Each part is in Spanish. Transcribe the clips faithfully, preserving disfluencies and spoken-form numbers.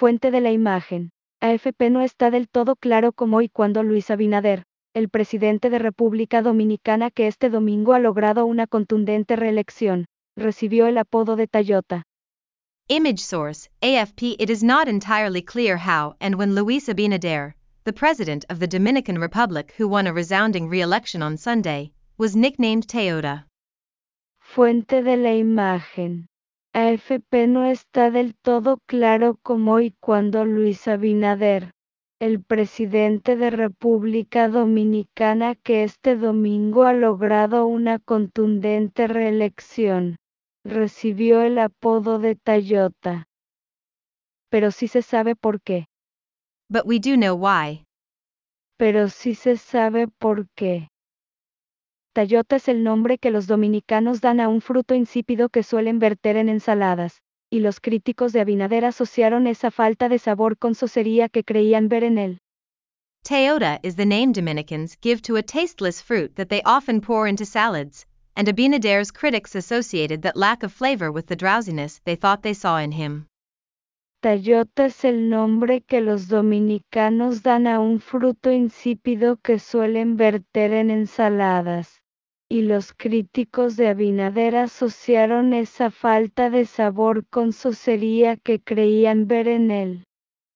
Fuente de la imagen. A F P no está del todo claro cómo y cuándo Luis Abinader, el presidente de República Dominicana que este domingo ha logrado una contundente reelección, recibió el apodo de Tayota. Image source, A F P. It is not entirely clear how and when Luis Abinader, the president of the Dominican Republic who won a resounding re-election on Sunday, was nicknamed Toyota. Fuente de la imagen. A F P no está del todo claro cómo y cuándo Luis Abinader, el presidente de República Dominicana que este domingo ha logrado una contundente reelección, recibió el apodo de Tayota. Pero sí se sabe por qué. But we do know why. Pero sí se sabe por qué. Tayota es el nombre que los dominicanos dan a un fruto insípido que suelen verter en ensaladas, y los críticos de Abinader asociaron esa falta de sabor con sosería que creían ver en él. Toyota is the name Dominicans give to a tasteless fruit that they often pour into salads, and Abinader's critics associated that lack of flavor with the drowsiness they thought they saw in him. Tayota es el nombre que los dominicanos dan a un fruto insípido que suelen verter en ensaladas, y los críticos de Abinader asociaron esa falta de sabor con sosería que creían ver en él.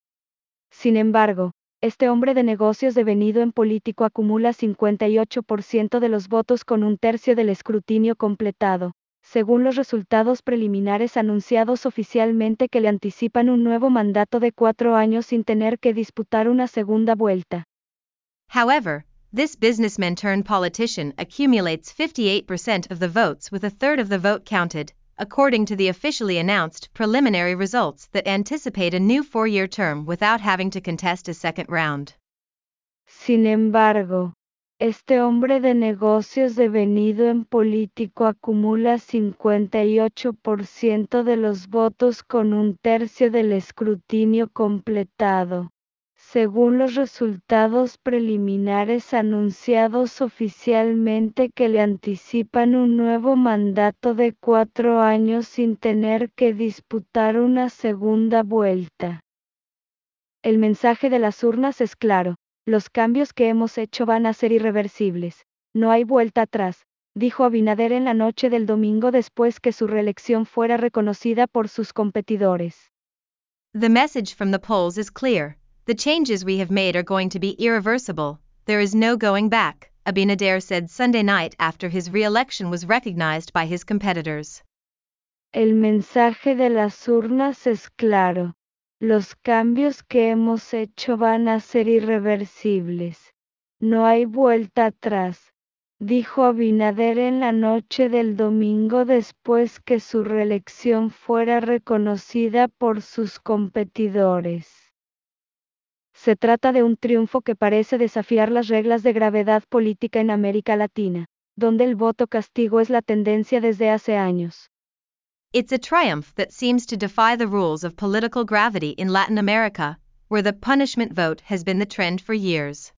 Sin embargo, este hombre de negocios devenido en político acumula cincuenta y ocho por ciento de los votos con un tercio del escrutinio completado, según los resultados preliminares anunciados oficialmente que le anticipan un nuevo mandato de cuatro años sin tener que disputar una segunda vuelta. However, this businessman turned politician accumulates fifty-eight percent of the votes with a third of the vote counted, according to the officially announced preliminary results that anticipate a new four-year term without having to contest a second round. Sin embargo, este hombre de negocios devenido en político acumula cincuenta y ocho por ciento de los votos con un tercio del escrutinio completado, según los resultados preliminares anunciados oficialmente que le anticipan un nuevo mandato de cuatro años sin tener que disputar una segunda vuelta. El mensaje de las urnas es claro. Los cambios que hemos hecho van a ser irreversibles. No hay vuelta atrás, dijo Abinader en la noche del domingo después que su reelección fuera reconocida por sus competidores. The message from the polls is clear. The changes we have made are going to be irreversible. There is no going back, Abinader said Sunday night after his re-election was recognized by his competitors. El mensaje de las urnas es claro. Los cambios que hemos hecho van a ser irreversibles. No hay vuelta atrás, dijo Abinader en la noche del domingo después que su reelección fuera reconocida por sus competidores. Se trata de un triunfo que parece desafiar las reglas de gravedad política en América Latina, donde el voto castigo es la tendencia desde hace años. It's a triumph that seems to defy the rules of political gravity in Latin America, where the punishment vote has been the trend for years.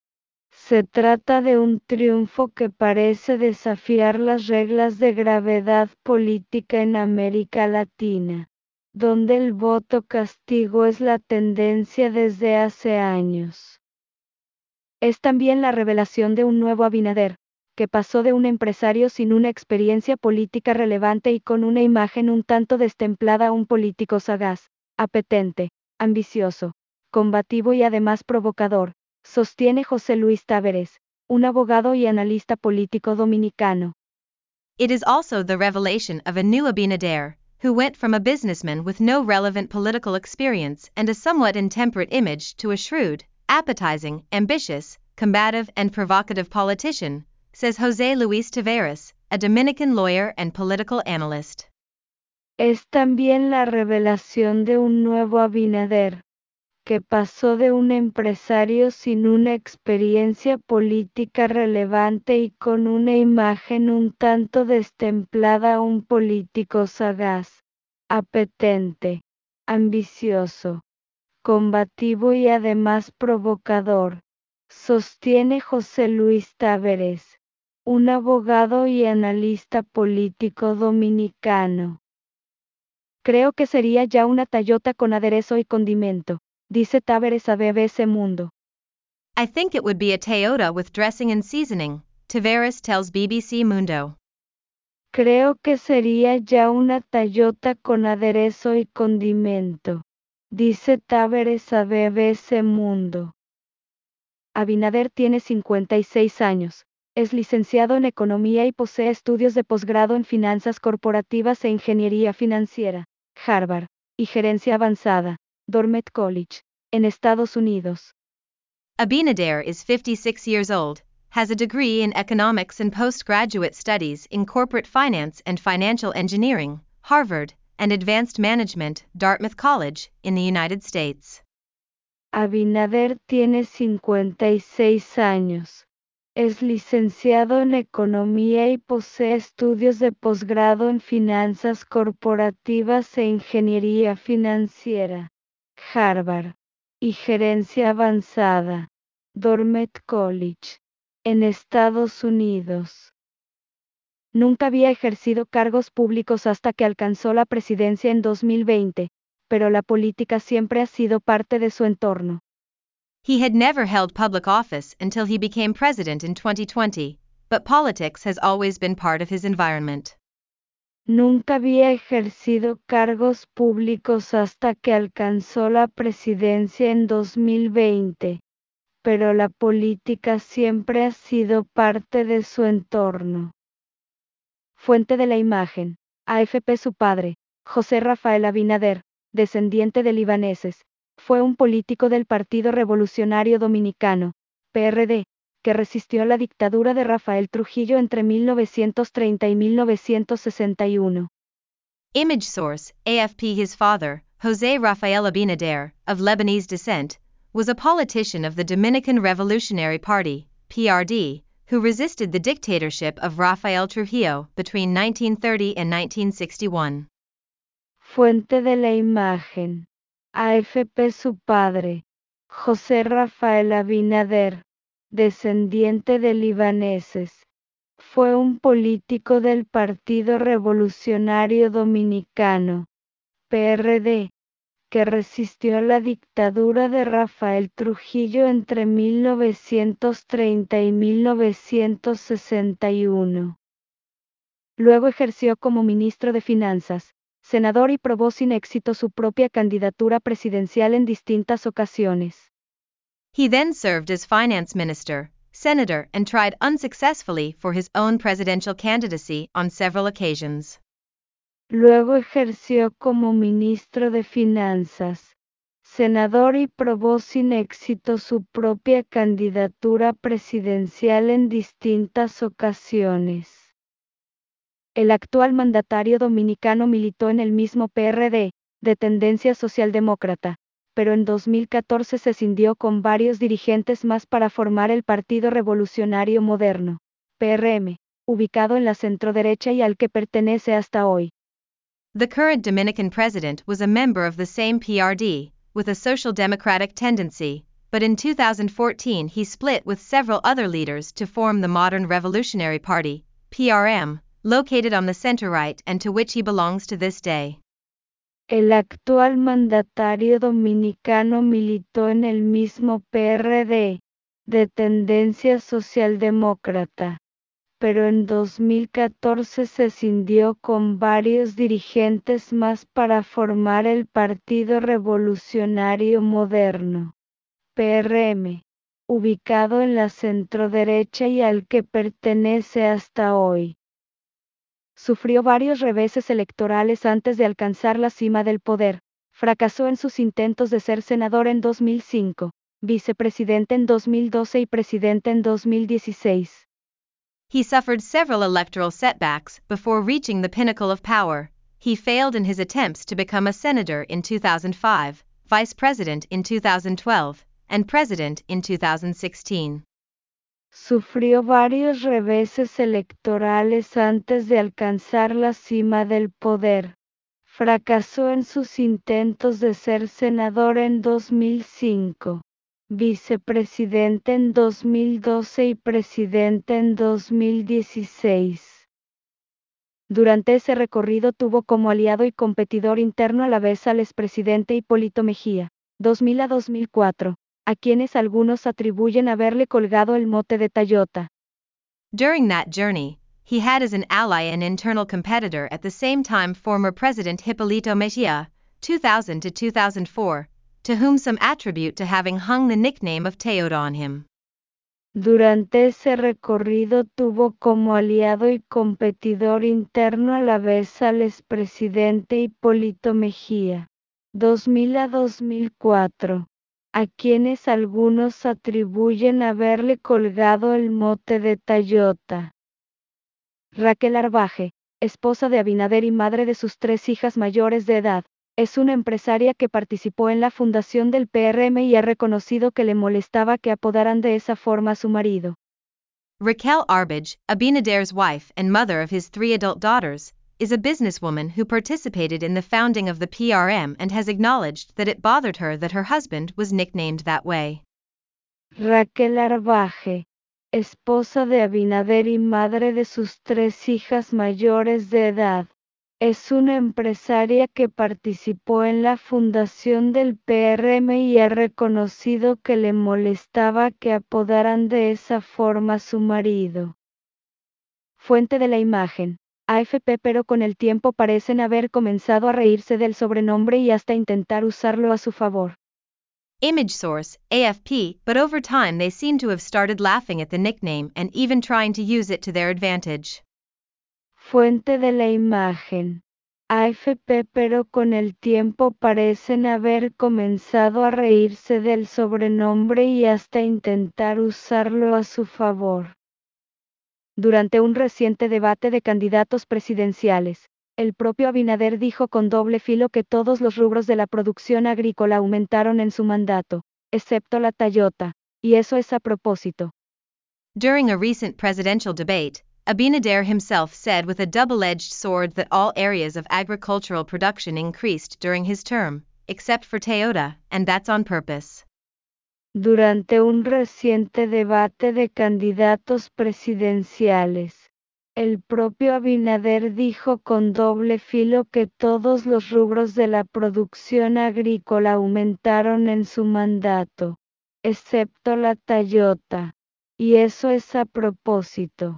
Se trata de un triunfo que parece desafiar las reglas de gravedad política en América Latina, donde el voto castigo es la tendencia desde hace años. Es también la revelación de un nuevo Abinader, que pasó de un empresario sin una experiencia política relevante y con una imagen un tanto destemplada a un político sagaz, apetente, ambicioso, combativo y además provocador, sostiene José Luis Taveres, un abogado y analista político dominicano. It is also the revelation of a new Abinader, who went from a businessman with no relevant political experience and a somewhat intemperate image to a shrewd, appetizing, ambitious, combative and provocative politician, says José Luis Taveras, a Dominican lawyer and political analyst. Es también la revelación de un nuevo Abinader, que pasó de un empresario sin una experiencia política relevante y con una imagen un tanto destemplada a un político sagaz, apetente, ambicioso, combativo y además provocador, sostiene José Luis Taveres, un abogado y analista político dominicano. Creo que sería ya una Toyota con aderezo y condimento, dice Tavares a B B C Mundo. I think it would be a Toyota with dressing and seasoning, Tavares tells B B C Mundo. Creo que sería ya una Toyota con aderezo y condimento, dice Tavares a B B C Mundo. Abinader tiene cincuenta y seis años, es licenciado en Economía y posee estudios de posgrado en Finanzas Corporativas e Ingeniería Financiera, Harvard, y Gerencia Avanzada, Dartmouth College, en Estados Unidos. Abinader is fifty-six years old, has a degree in economics and postgraduate studies in corporate finance and financial engineering, Harvard, and advanced management, Dartmouth College, in the United States. Abinader tiene cincuenta y seis años. Es licenciado en Economía y posee estudios de posgrado en Finanzas Corporativas e Ingeniería Financiera, Harvard, y Gerencia Avanzada, Dartmouth College, en Estados Unidos. Nunca había ejercido cargos públicos hasta que alcanzó la presidencia en dos mil veinte, pero la política siempre ha sido parte de su entorno. He had never held public office until he became president in twenty twenty, but politics has always been part of his environment. Nunca había ejercido cargos públicos hasta que alcanzó la presidencia en dos mil veinte, pero la política siempre ha sido parte de su entorno. Fuente de la imagen. A F P. Su padre, José Rafael Abinader, descendiente de libaneses, fue un político del Partido Revolucionario Dominicano, P R D, que resistió la dictadura de Rafael Trujillo entre mil novecientos treinta y mil novecientos sesenta y uno. Image source, A F P. His father, José Rafael Abinader, of Lebanese descent, was a politician of the Dominican Revolutionary Party, P R D, who resisted the dictatorship of Rafael Trujillo between nineteen thirty and nineteen sixty-one. Fuente de la imagen. A F P. Su padre, José Rafael Abinader, descendiente de libaneses, fue un político del Partido Revolucionario Dominicano, P R D, que resistió la dictadura de Rafael Trujillo entre mil novecientos treinta y mil novecientos sesenta y uno. Luego ejerció como ministro de Finanzas, senador y probó sin éxito su propia candidatura presidencial en distintas ocasiones. He then served as finance minister, senator, and tried unsuccessfully for his own presidential candidacy on several occasions. Luego ejerció como ministro de Finanzas, senador y probó sin éxito su propia candidatura presidencial en distintas ocasiones. El actual mandatario dominicano militó en el mismo P R D, de tendencia socialdemócrata, pero en dos mil catorce se cindió con varios dirigentes más para formar el Partido Revolucionario Moderno, P R M, ubicado en la centroderecha y al que pertenece hasta hoy. The current Dominican president was a member of the same P R D, with a social democratic tendency, but in two thousand fourteen he split with several other leaders to form the Modern Revolutionary Party, P R M, located on the center-right and to which he belongs to this day. El actual mandatario dominicano militó en el mismo P R D, de tendencia socialdemócrata, pero en dos mil catorce se cindió con varios dirigentes más para formar el Partido Revolucionario Moderno, P R M, ubicado en la centroderecha y al que pertenece hasta hoy. Sufrió varios reveses electorales antes de alcanzar la cima del poder. Fracasó en sus intentos de ser senador en dos mil cinco, vicepresidente en dos mil doce y presidente en dos mil dieciséis. He suffered several electoral setbacks before reaching the pinnacle of power. He failed in his attempts to become a senator in two thousand five, vice president in two thousand twelve, and president in two thousand sixteen. Sufrió varios reveses electorales antes de alcanzar la cima del poder. Fracasó en sus intentos de ser senador en dos mil cinco, vicepresidente en dos mil doce y presidente en dos mil dieciséis. Durante ese recorrido tuvo como aliado y competidor interno a la vez al expresidente Hipólito Mejía, dos mil a dos mil cuatro, a quienes algunos atribuyen haberle colgado el mote de Tayota. During that journey, he had as an ally an internal competitor at the same time former President Hipólito Mejía, two thousand to two thousand four, to whom some attribute to having hung the nickname of Toyota on him. Durante ese recorrido tuvo como aliado y competidor interno a la vez al expresidente Hipólito Mejía, dos mil a dos mil cuatro, a quienes algunos atribuyen haberle colgado el mote de Tayota. Raquel Arbaje, esposa de Abinader y madre de sus tres hijas mayores de edad, es una empresaria que participó en la fundación del P R M y ha reconocido que le molestaba que apodaran de esa forma a su marido. Raquel Arbage, Abinader's wife and mother of his three adult daughters, is a businesswoman who participated in the founding of the P R M and has acknowledged that it bothered her that her husband was nicknamed that way. Raquel Arbaje, esposa de Abinader y madre de sus tres hijas mayores de edad, es una empresaria que participó en la fundación del P R M y ha reconocido que le molestaba que apodaran de esa forma a su marido. Fuente de la imagen: A F P. Pero con el tiempo parecen haber comenzado a reírse del sobrenombre y hasta intentar usarlo a su favor. Image source, A F P. But over time they seem to have started laughing at the nickname and even trying to use it to their advantage. Fuente de la imagen: A F P. Pero con el tiempo parecen haber comenzado a reírse del sobrenombre y hasta intentar usarlo a su favor. Durante un reciente debate de candidatos presidenciales, el propio Abinader dijo con doble filo que todos los rubros de la producción agrícola aumentaron en su mandato, excepto la Toyota, y eso es a propósito. During a recent presidential debate, Abinader himself said with a double-edged sword that all areas of agricultural production increased during his term, except for Toyota, and that's on purpose. Durante un reciente debate de candidatos presidenciales, el propio Abinader dijo con doble filo que todos los rubros de la producción agrícola aumentaron en su mandato, excepto la Toyota, y eso es a propósito.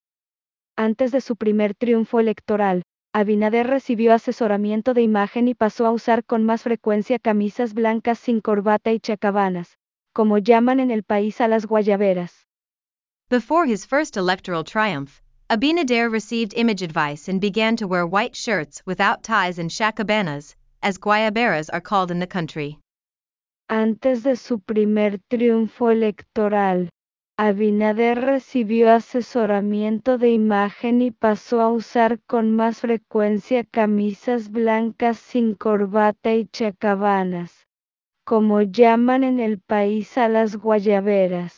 Antes de su primer triunfo electoral, Abinader recibió asesoramiento de imagen y pasó a usar con más frecuencia camisas blancas sin corbata y chacabanas, como llaman en el país a las guayaberas. Before his first electoral triumph, Abinader received image advice and began to wear white shirts without ties and chacabanas, as guayaberas are called in the country. Antes de su primer triunfo electoral, Abinader recibió asesoramiento de imagen y pasó a usar con más frecuencia camisas blancas sin corbata y chacabanas, como llaman en el país a las guayaberas.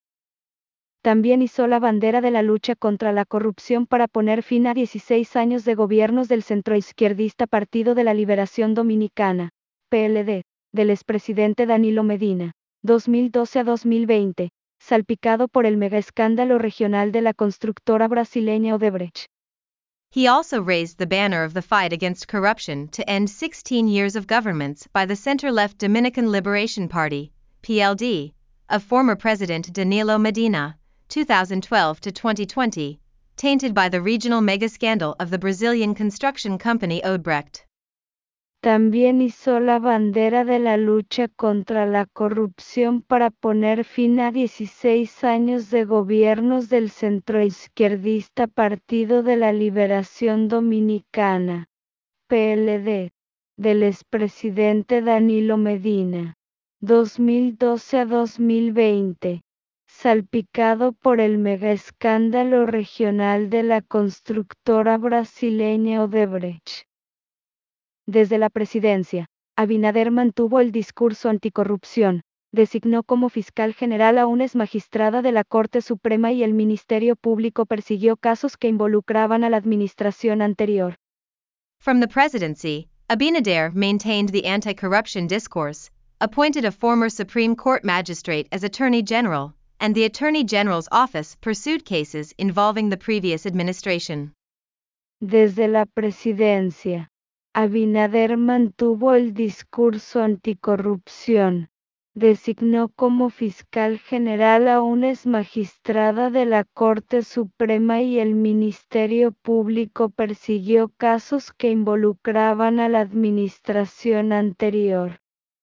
También izó la bandera de la lucha contra la corrupción para poner fin a dieciséis años de gobiernos del centroizquierdista Partido de la Liberación Dominicana, P L D, del expresidente Danilo Medina, dos mil doce a dos mil veinte, salpicado por el megaescándalo regional de la constructora brasileña Odebrecht. He also raised the banner of the fight against corruption to end sixteen years of governments by the center-left Dominican Liberation Party, P L D, of former President Danilo Medina, two thousand twelve to twenty twenty, tainted by the regional mega-scandal of the Brazilian construction company Odebrecht. También izó la bandera de la lucha contra la corrupción para poner fin a dieciséis años de gobiernos del centroizquierdista Partido de la Liberación Dominicana, P L D, del expresidente Danilo Medina, dos mil doce a dos mil veinte, salpicado por el megaescándalo regional de la constructora brasileña Odebrecht. Desde la presidencia, Abinader mantuvo el discurso anticorrupción, designó como fiscal general a una exmagistrada de la Corte Suprema y el Ministerio Público persiguió casos que involucraban a la administración anterior. From the presidency, Abinader maintained the anti-corruption discourse, appointed a former Supreme Court magistrate as Attorney General, and the Attorney General's office pursued cases involving the previous administration. Desde la presidencia, Abinader mantuvo el discurso anticorrupción. Designó como fiscal general a una exmagistrada de la Corte Suprema y el Ministerio Público persiguió casos que involucraban a la administración anterior.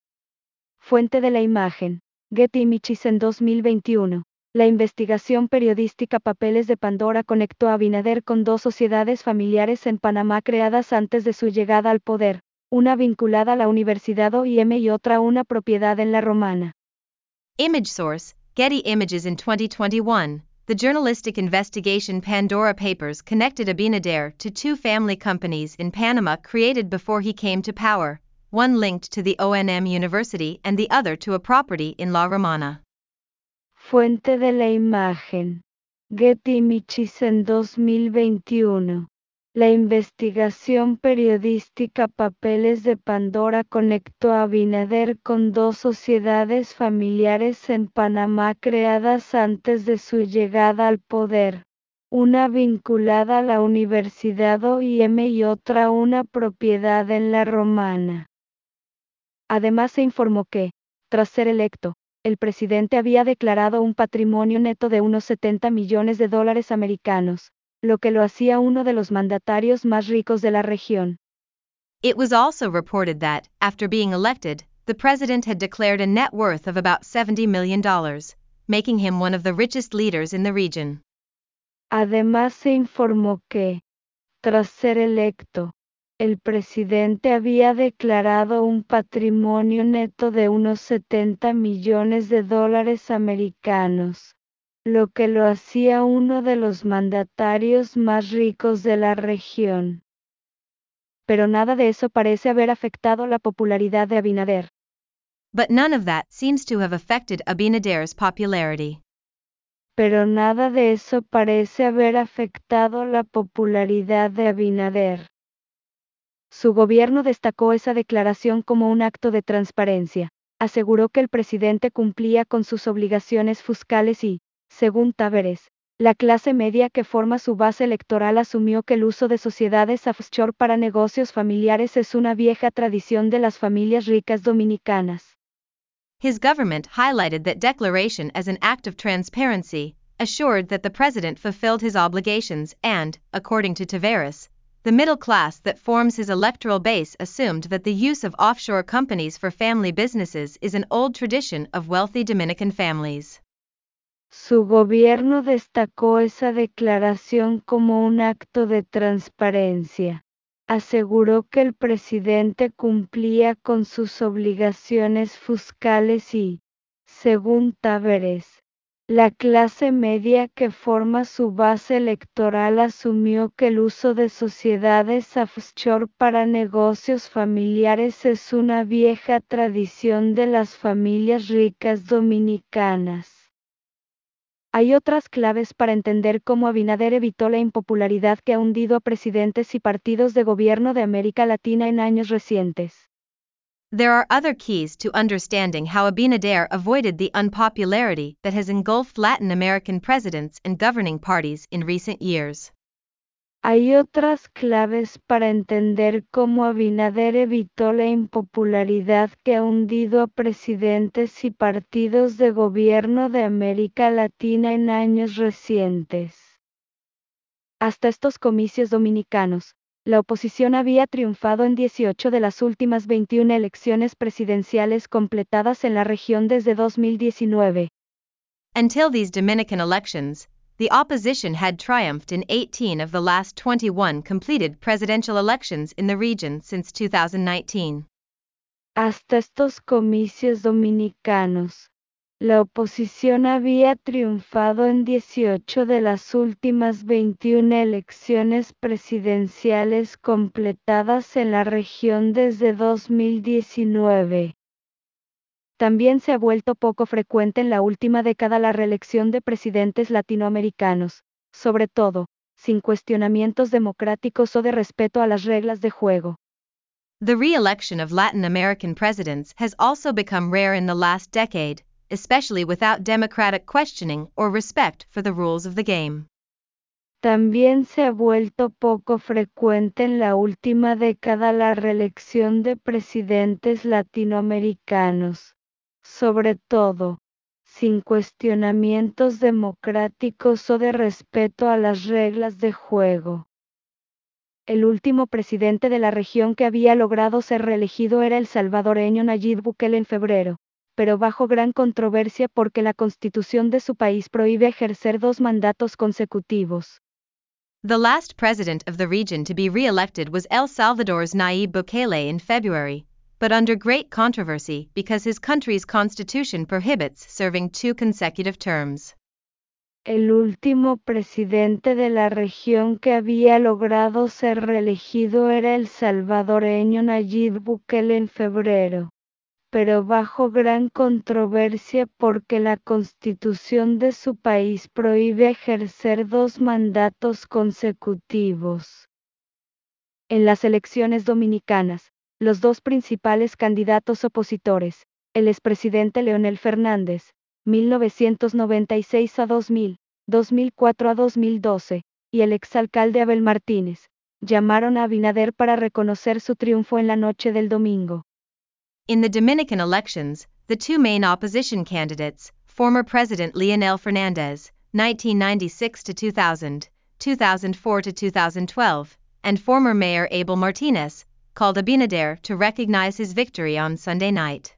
Fuente de la imagen: Getty Images. En dos mil veintiuno, la investigación periodística Papeles de Pandora conectó a Abinader con dos sociedades familiares en Panamá creadas antes de su llegada al poder, una vinculada a la Universidad O I M y otra una propiedad en La Romana. Image source: Getty Images. In twenty twenty-one, the journalistic investigation Pandora Papers connected Abinader to two family companies in Panama created before he came to power, one linked to the O N M University and the other to a property in La Romana. Fuente de la imagen: Getty Images. En dos mil veintiuno, la investigación periodística Papeles de Pandora conectó a Abinader con dos sociedades familiares en Panamá creadas antes de su llegada al poder, una vinculada a la Universidad O I M y otra una propiedad en La Romana. Además se informó que, tras ser electo, el presidente había declarado un patrimonio neto de unos setenta millones de dólares americanos, lo que lo hacía uno de los mandatarios más ricos de la región. It was also reported that, after being elected, the president had declared a net worth of about seventy million dollars, making him one of the richest leaders in the region. Además se informó que, tras ser electo, el presidente había declarado un patrimonio neto de unos setenta millones de dólares americanos, lo que lo hacía uno de los mandatarios más ricos de la región. Pero nada de eso parece haber afectado la popularidad de Abinader. But none of that seems to have affected Abinader's popularity. Pero nada de eso parece haber afectado la popularidad de Abinader. Su gobierno destacó esa declaración como un acto de transparencia. Aseguró que el presidente cumplía con sus obligaciones fiscales y, según Taveres, la clase media que forma su base electoral asumió que el uso de sociedades offshore para negocios familiares es una vieja tradición de las familias ricas dominicanas. His government highlighted that declaration as an act of transparency, assured that the president fulfilled his obligations and, according to Taveras, the middle class that forms his electoral base assumed that the use of offshore companies for family businesses is an old tradition of wealthy Dominican families. Su gobierno destacó esa declaración como un acto de transparencia. Aseguró que el presidente cumplía con sus obligaciones fiscales y, según Taveres, la clase media que forma su base electoral asumió que el uso de sociedades offshore para negocios familiares es una vieja tradición de las familias ricas dominicanas. Hay otras claves para entender cómo Abinader evitó la impopularidad que ha hundido a presidentes y partidos de gobierno de América Latina en años recientes. There are other keys to understanding how Abinader avoided the unpopularity that has engulfed Latin American presidents and governing parties in recent years. Hay otras claves para entender cómo Abinader evitó la impopularidad que ha hundido a presidentes y partidos de gobierno de América Latina en años recientes. Hasta estos comicios dominicanos, la oposición había triunfado en dieciocho de las últimas veintiuna elecciones presidenciales completadas en la región desde dos mil diecinueve. Until these Dominican elections, the opposition had triumphed in eighteen of the last twenty-one completed presidential elections in the region since two thousand nineteen. Hasta estos comicios dominicanos, la oposición había triunfado en dieciocho de las últimas veintiuna elecciones presidenciales completadas en la región desde dos mil diecinueve. También se ha vuelto poco frecuente en la última década la reelección de presidentes latinoamericanos, sobre todo, sin cuestionamientos democráticos o de respeto a las reglas de juego. The re-election of Latin American presidents has also become rare in the last decade, especially without democratic questioning or respect for the rules of the game. También se ha vuelto poco frecuente en la última década la reelección de presidentes latinoamericanos, sobre todo, sin cuestionamientos democráticos o de respeto a las reglas de juego. El último presidente de la región que había logrado ser reelegido era el salvadoreño Nayib Bukele en febrero, pero bajo gran controversia porque la constitución de su país prohíbe ejercer dos mandatos consecutivos. The last president of the region to be re-elected was El Salvador's Nayib Bukele in February, but under great controversy because his country's constitution prohibits serving two consecutive terms. El último presidente de la región que había logrado ser reelegido era el salvadoreño Nayib Bukele en febrero, pero bajo gran controversia porque la constitución de su país prohíbe ejercer dos mandatos consecutivos. En las elecciones dominicanas, los dos principales candidatos opositores, el expresidente Leonel Fernández, mil novecientos noventa y seis a dos mil, dos mil cuatro a dos mil doce, y el exalcalde Abel Martínez, llamaron a Abinader para reconocer su triunfo en la noche del domingo. In the Dominican elections, the two main opposition candidates, former President Leonel Fernández, nineteen ninety-six to two thousand, two thousand four to two thousand twelve, and former Mayor Abel Martinez, called Abinader to recognize his victory on Sunday night.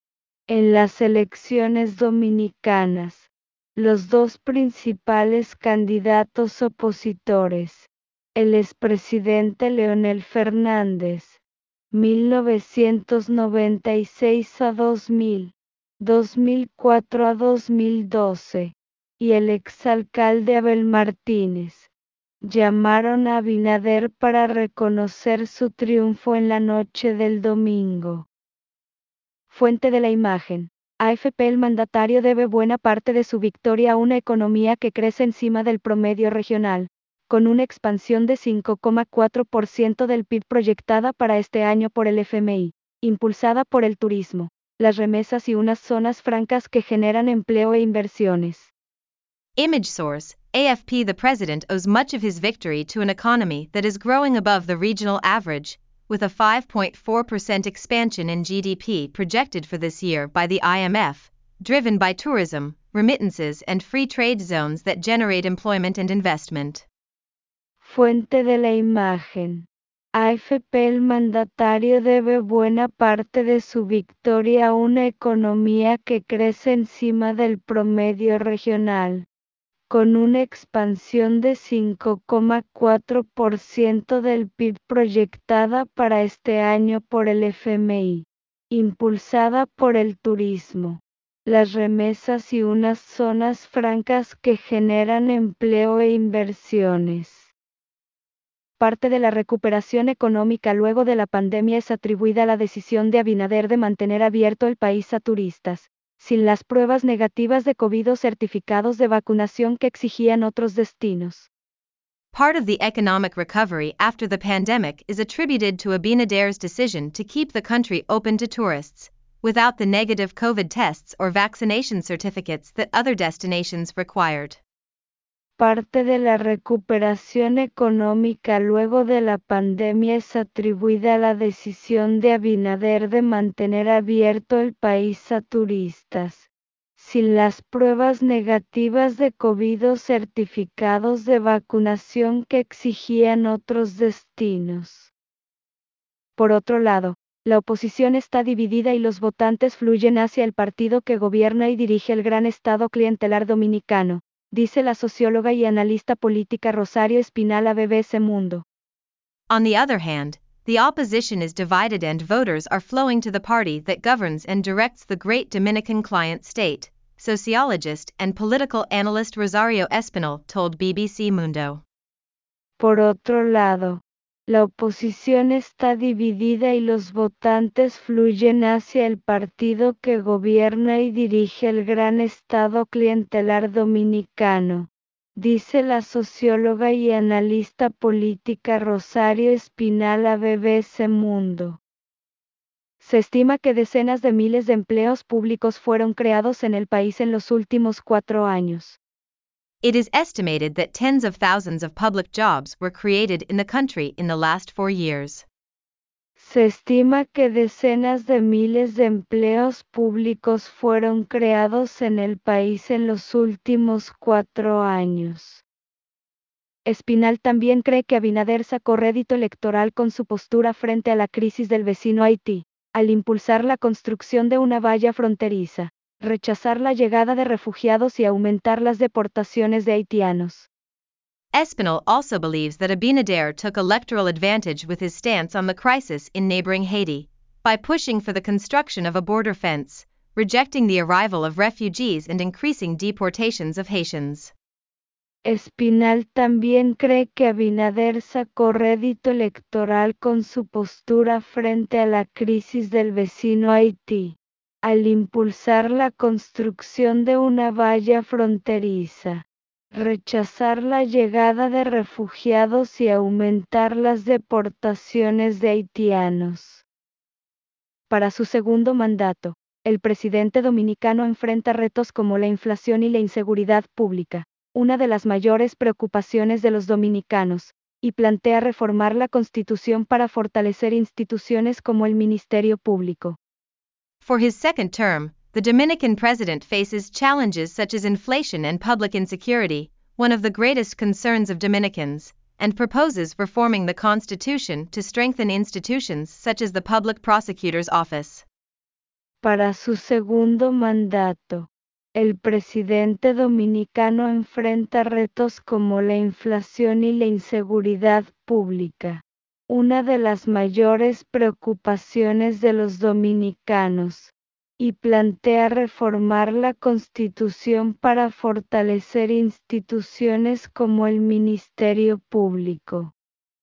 En las elecciones dominicanas, los dos principales candidatos opositores, el expresidente Leonel Fernández, mil novecientos noventa y seis a dos mil, dos mil cuatro a dos mil doce, y el exalcalde Abel Martínez, llamaron a Abinader para reconocer su triunfo en la noche del domingo. Fuente de la imagen. A F P El mandatario debe buena parte de su victoria a una economía que crece encima del promedio regional, con una expansión de cinco coma cuatro por ciento del P I B proyectada para este año por el F M I, impulsada por el turismo, las remesas y unas zonas francas que generan empleo e inversiones. Image source, A F P. The president owes much of his victory to an economy that is growing above the regional average, with a five point four percent expansion in G D P projected for this year by the I M F, driven by tourism, remittances and free trade zones that generate employment and investment. Fuente de la imagen. A F P. El mandatario debe buena parte de su victoria a una economía que crece encima del promedio regional, con una expansión de cinco coma cuatro por ciento del P I B proyectada para este año por el F M I, impulsada por el turismo, las remesas y unas zonas francas que generan empleo e inversiones. Parte de la recuperación económica luego de la pandemia es atribuida a la decisión de Abinader de mantener abierto el país a turistas, sin las pruebas negativas de COVID o certificados de vacunación que exigían otros destinos. Part of the economic recovery after the pandemic is attributed to Abinader's decision to keep the country open to tourists, without the negative COVID tests or vaccination certificates that other destinations required. Parte de la recuperación económica luego de la pandemia es atribuida a la decisión de Abinader de mantener abierto el país a turistas, sin las pruebas negativas de COVID o certificados de vacunación que exigían otros destinos. Por otro lado, la oposición está dividida y los votantes fluyen hacia el partido que gobierna y dirige el gran estado clientelar dominicano, dice la socióloga y analista política Rosario Espinal a B B C Mundo. On the other hand, the opposition is divided and voters are flowing to the party that governs and directs the great Dominican client state, sociologist and political analyst Rosario Espinal told B B C Mundo. Por otro lado, la oposición está dividida y los votantes fluyen hacia el partido que gobierna y dirige el gran estado clientelar dominicano, dice la socióloga y analista política Rosario Espinal a B B C Mundo. Se estima que decenas de miles de empleos públicos fueron creados en el país en los últimos cuatro años. It is estimated that tens of thousands of public jobs were created in the country in the last four years. Se estima que decenas de miles de empleos públicos fueron creados en el país en los últimos cuatro años. Espinal también cree que Abinader sacó rédito electoral con su postura frente a la crisis del vecino Haití, al impulsar la construcción de una valla fronteriza, rechazar la llegada de refugiados y aumentar las deportaciones de haitianos. Espinal also believes that Abinader took electoral advantage with his stance on the crisis in neighboring Haiti, by pushing for the construction of a border fence, rejecting the arrival of refugees and increasing deportations of Haitians. Espinal también cree que Abinader sacó rédito electoral con su postura frente a la crisis del vecino Haití, al impulsar la construcción de una valla fronteriza, rechazar la llegada de refugiados y aumentar las deportaciones de haitianos. Para su segundo mandato, el presidente dominicano enfrenta retos como la inflación y la inseguridad pública, una de las mayores preocupaciones de los dominicanos, y plantea reformar la Constitución para fortalecer instituciones como el Ministerio Público. For his second term, the Dominican president faces challenges such as inflation and public insecurity, one of the greatest concerns of Dominicans, and proposes reforming the Constitution to strengthen institutions such as the Public Prosecutor's Office. Para su segundo mandato, el presidente dominicano enfrenta retos como la inflación y la inseguridad pública, una de las mayores preocupaciones de los dominicanos, y plantea reformar la Constitución para fortalecer instituciones como el Ministerio Público.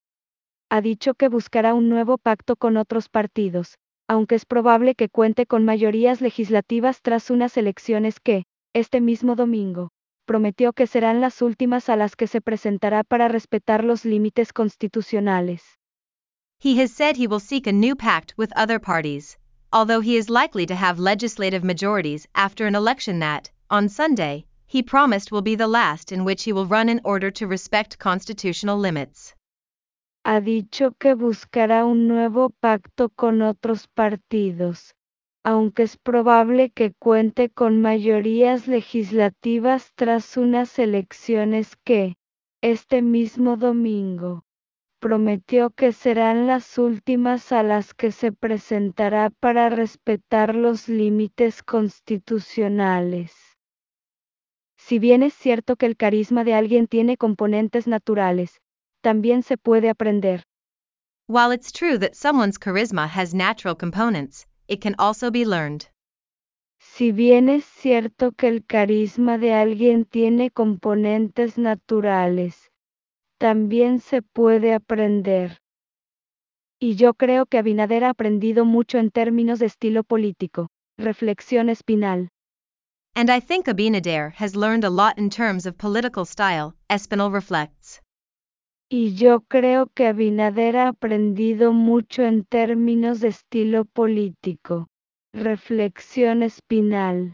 Ha dicho que buscará un nuevo pacto con otros partidos, aunque es probable que cuente con mayorías legislativas tras unas elecciones que, este mismo domingo, prometió que serán las últimas a las que se presentará para respetar los límites constitucionales. He has said he will seek a new pact with other parties, although he is likely to have legislative majorities after an election that, on Sunday, he promised will be the last in which he will run in order to respect constitutional limits. Ha dicho que buscará un nuevo pacto con otros partidos, aunque es probable que cuente con mayorías legislativas tras unas elecciones que, este mismo domingo, prometió que serán las últimas a las que se presentará para respetar los límites constitucionales. Si bien es cierto que el carisma de alguien tiene componentes naturales, también se puede aprender. While it's true that someone's charisma has natural components, it can also be learned. Si bien es cierto que el carisma de alguien tiene componentes naturales, también se puede aprender. Y yo creo que Abinader ha aprendido mucho en términos de estilo político. Reflexión Espinal. And I think Abinader has learned a lot in terms of political style, Espinal reflects. Y yo creo que Abinader ha aprendido mucho en términos de estilo político. Reflexión Espinal.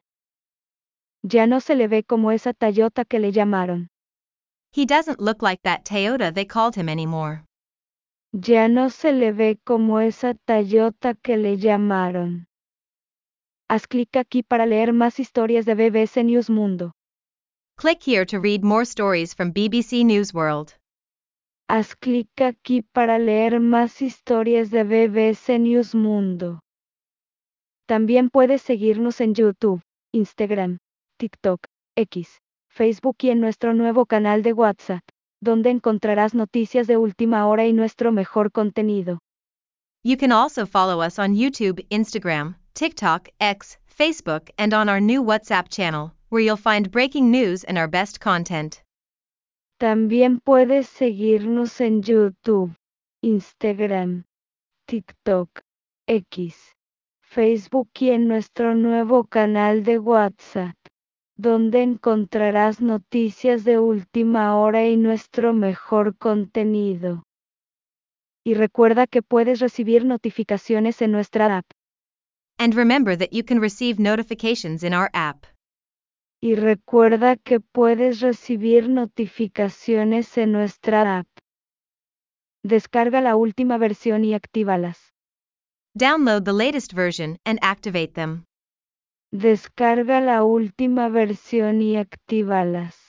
Ya no se le ve como esa Toyota que le llamaron. He doesn't look like that Toyota they called him anymore. Ya no se le ve como esa Toyota que le llamaron. Haz clic aquí para leer más historias de B B C News Mundo. Click here to read more stories from B B C News World. Haz clic aquí para leer más historias de B B C News Mundo. También puedes seguirnos en YouTube, Instagram, TikTok, X, Facebook y en nuestro nuevo canal de WhatsApp, donde encontrarás noticias de última hora y nuestro mejor contenido. You can also follow us on YouTube, Instagram, TikTok, X, Facebook, and on our new WhatsApp channel, where you'll find breaking news and our best content. También puedes seguirnos en YouTube, Instagram, TikTok, X, Facebook y en nuestro nuevo canal de WhatsApp, donde encontrarás noticias de última hora y nuestro mejor contenido. Y recuerda que puedes recibir notificaciones en nuestra app. And remember that you can receive notifications in our app. Y recuerda que puedes recibir notificaciones en nuestra app. Descarga la última versión y actívalas. Download the latest version and activate them. Descarga la última versión y actívalas.